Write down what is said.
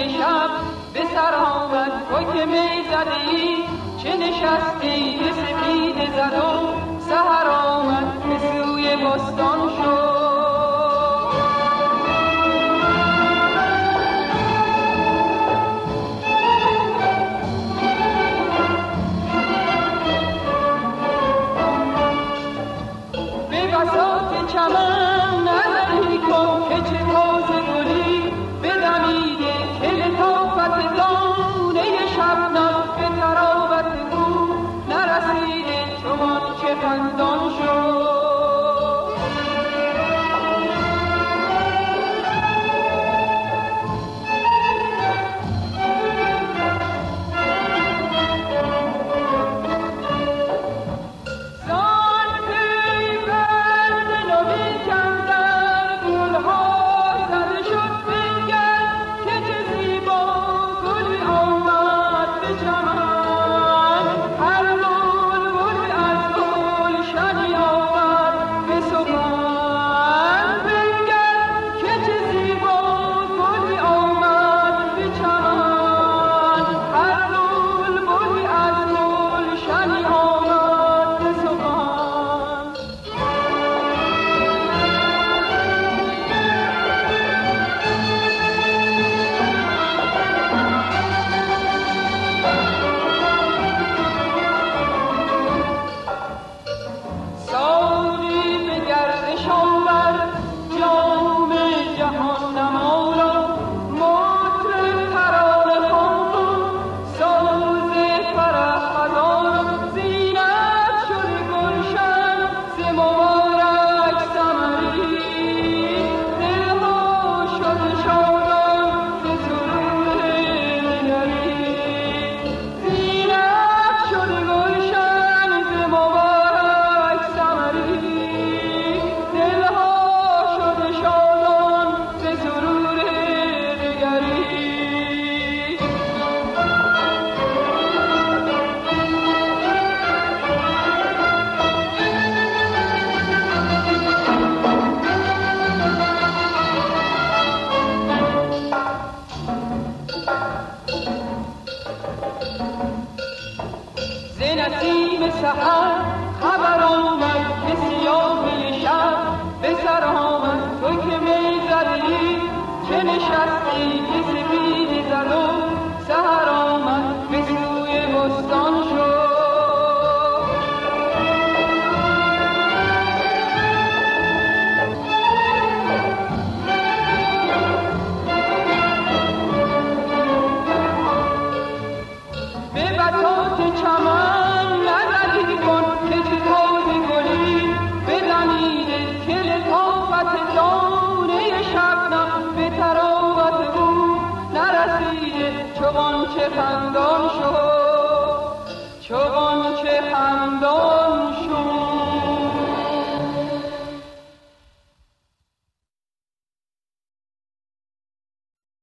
شب به سر آمد تو که می زدی، چه نشستی به سپید زدم، سحر آمد به سوی بستان شد. به بساط چمن نظری کن که چه تازه گلی بدمیده، که لطافت دانه شبنم به تراوت او نرسیده، چون چه خندان شد. نسیم سحر خبر آمد که سیاهی شب به سر آمد تو که می زدی، چه نشستی که سپید زدم، سحر آمد به سوی بستان شد. به بساط چمن شبنم به تراوت او نرسیده، چون چه خندان شد.